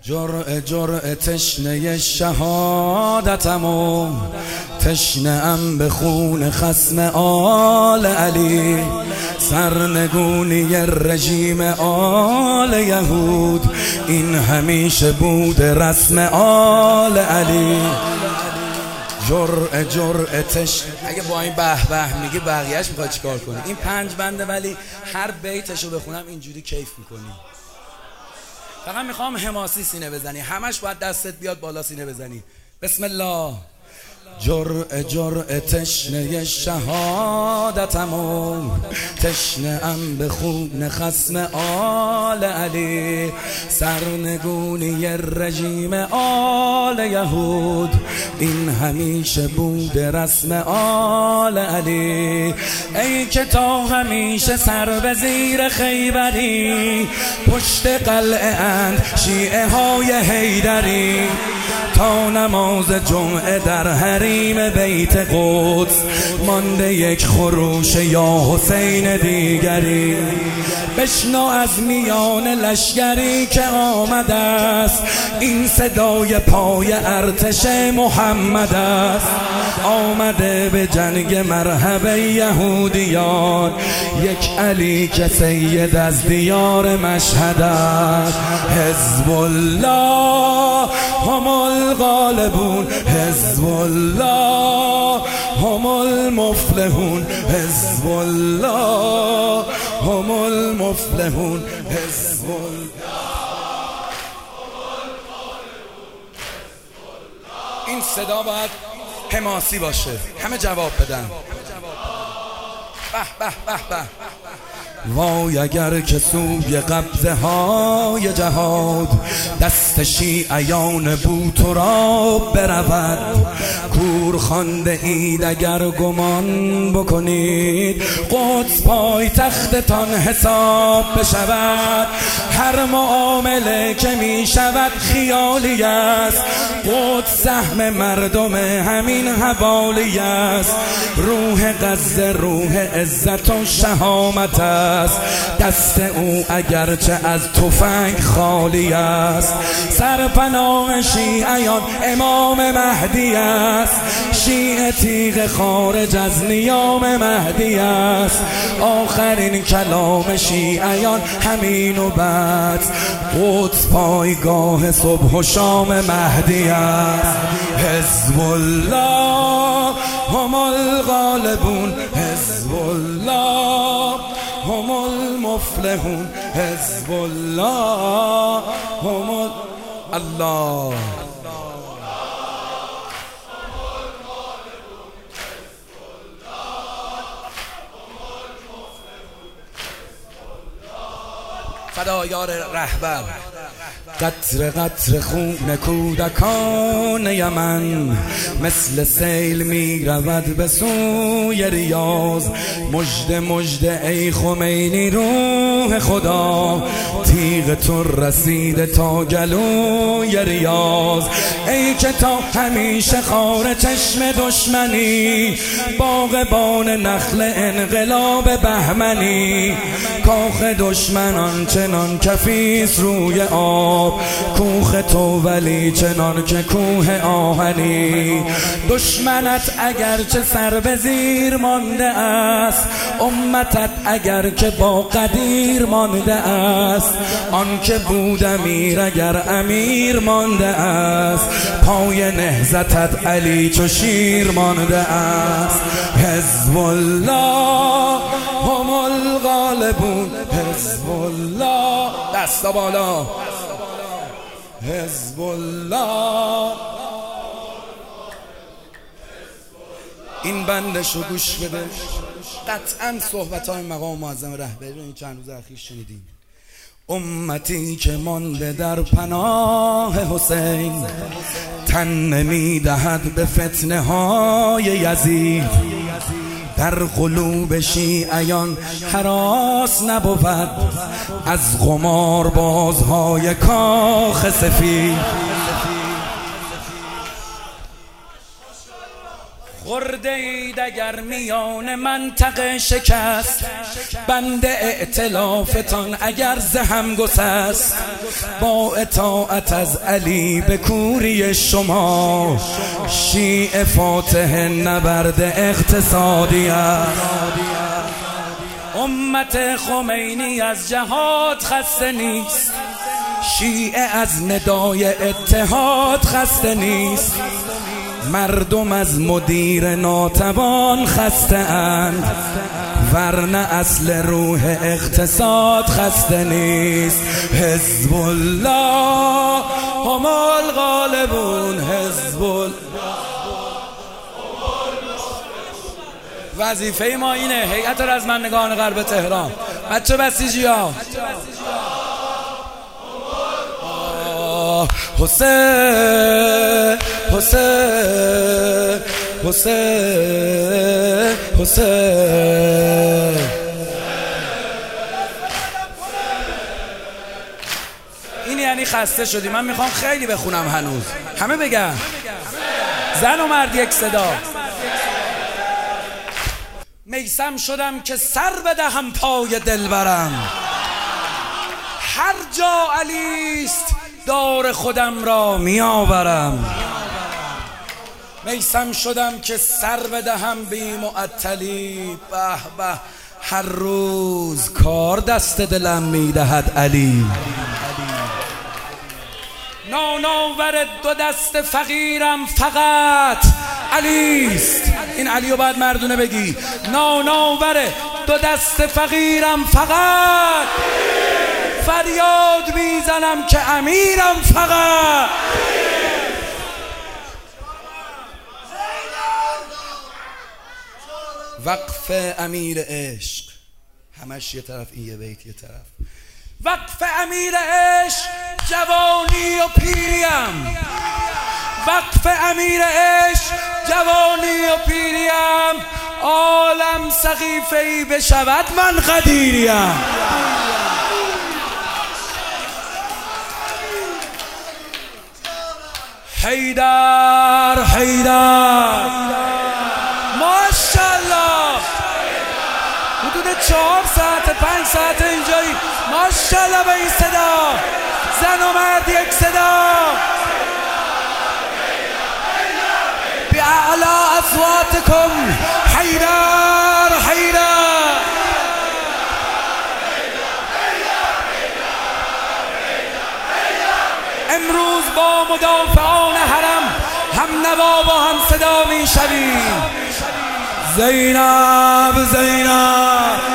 جرعه جرعه تشنه شهادتم و تشنه ام به خون خصم آل علی، سرنگونی رژیم آل یهود، این همیشه بود رسم آل علی. جرعه جرعه تشنه. اگه با این به به میگی بقیهش میخواد چیکار کنی؟ این 5 بنده ولی هر بیتشو بخونم اینجوری کیف میکنی. فقط میخوام حماسی سینه بزنی، همش باید دستت بیاد بالا سینه بزنی. بسم الله. جرعه جرعه تشنه شهادتم و تشنه ام به خون خصم آل علی، سرنگونی رژیم آل یهود، این همیشه بود رسم آل علی. ای که تا همیشه سر به زیر خیبری، پشت قلعه اند شیعه های حیدری، تا نماز جمعه در حریم بیت قدس مانده یک خروش یا حسین دیگری. بشنو از میان لشکری که آمده است، این صدای پای ارتش محمد است. آمده به جنگ مرحب یهودیان، یک علی که سید از دیار مشهد است. حزب الله هم الغالبون، حزب الله هم المفلحون، حزب الله هم المفلحون، حزب الله. این صدا باید حماسی باشه، همه جواب بدن. به به به به. وای اگر که سوی قبضه های جهاد دست شیعیان بوت را برود، کور خوانده اید اگر گمان بکنید قدس پای تختتان حساب بشود. هر معامله که می شود خیالی است، قدس سهم مردم همین حوالی است. روح غزه روح عزت و شهامت است، دست او اگرچه از تفنگ خالی است. سرپناه شیعیان امام مهدی است، شیعه تیغ خارج از نیام مهدی است. آخرین کلام شیعیان همین و بعد، قدس پایگاه صبح و شام مهدی است. حزب الله هم الغالبون، حزب الله هم المفلحون، حزب الله هم الله. فدایار رهبر. قطر قطر خون کودکان یمن مثل سیل می رود به سوی ریاض. مژده مژده ای خمینی روح خدا، تیغ تو رسیده تا گلوی ریاض. ای که تا همیشه خار چشم دشمنی، باغبان نخل انقلاب بهمنی. کاخ دشمنان چنان کفیس روی آب، کوخ تو ولی چنان که کوه آهنی. دشمنت اگرچه سر به زیر مانده است، امتت اگر که با قدیر مانده است. آن که بود امیر اگر امیر مانده است، پای نهضتت علی چو شیر مانده است. حزب الله هم الغالبون، حزب الله. دستا بالا. حزب الله. این بندشو گوش بده. قطعا صحبت‌های مقام معظم رهبری رو این چند روز اخیر شنیدیم. امتی که مانده در پناه حسین، تن نمی‌دهد به فتنه های یزید. در قلوب شیعیان هراس نبود از قمار بازهای کاخ سفید. خورده اید اگر میان منطقه شکست، بند ائتلافتان اگر زهم گسست، با اطاعت از علی به کوری شما، شیعه فاتح نبرد اقتصادی است. امت خمینی از جهاد خسته نیست، شیعه از ندای اتحاد خسته نیست، مردم از مدیر ناتوان خسته اند، ورنه اصل روح اقتصاد خسته نیست. حزب الله هم الغالبون، حزب الله. وظیفه ما اینه، هیئت رزمندگان غرب تهران، بچه بسیجی ها، حسین حسین حسین حسین. این یعنی خسته شدی. من میخوام خیلی بخونم هنوز، همه بگن، زن و مرد یک صدا. میسم شدم که سر بدهم پای دلبرم، هر جا علیست دار خودم را میآورم. میسم شدم که سر بدهم بی معطلی، به به هر روز کار دست دلم میدهد علی. ناناور دو دست فقیرم فقط علیست. این علیو باید مردونه بگی. ناناور دو دست فقیرم فقط، فریاد میزنم که امیرم فقط. وقف امیر عشق، همش یه طرف، این یه بیت یه طرف. وقف امیر عشق جوانی و پیریم، وقف امیر عشق جوانی و پیریم، عالم سقیفه‌ای بشود من قدیریم. حیدر حیدر ماشاءالله، حدود 4 ساعت 5 ساعت اینجایی، ماشاءالله به این صدا، زن و مرد یک صدا، باعلی اصواتکم، حیدر حیدر. امروز با مدافعان حرم هم نوا و هم صدا می شویم. زینب زینب